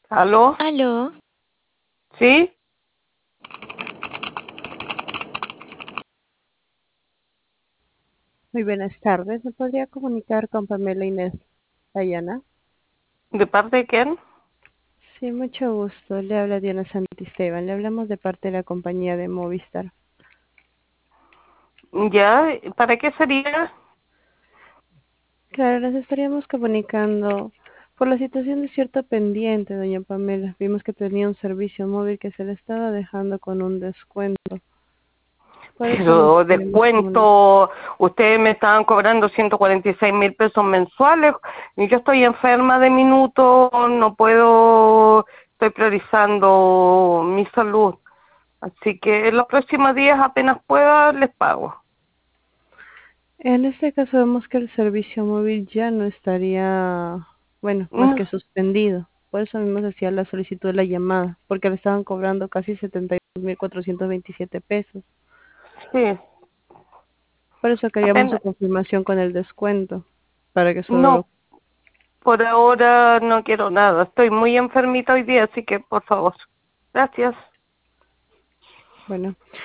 ¿Aló? Aló, ¿Sí? Muy buenas tardes. ¿Me podría comunicar con Pamela Inés Dayana? ¿De parte de quién? Sí, mucho gusto. Le habla Diana Santisteban. Le hablamos de parte de la compañía de Movistar. ¿Ya? ¿Para qué sería? Claro, nos estaríamos comunicando por la situación de cierto pendiente, doña Pamela. Vimos que tenía un servicio móvil que se le estaba dejando con un descuento. Por eso nos Pero queríamos comunicar. descuento, ustedes me estaban cobrando 146.000 pesos mensuales y yo estoy enferma de minuto, no puedo, estoy priorizando mi salud. Así que en los próximos días apenas pueda les pago. En este caso vemos que el servicio móvil ya no estaría, bueno, más No, que suspendido. Por eso mismo se hacía la solicitud de la llamada, porque le estaban cobrando casi 72.427 pesos. sí, Por eso queríamos su apenas, confirmación con el descuento, para que solo lo... no, por ahora no quiero nada. Estoy muy enfermita hoy día, así que por favor. Gracias. Bueno,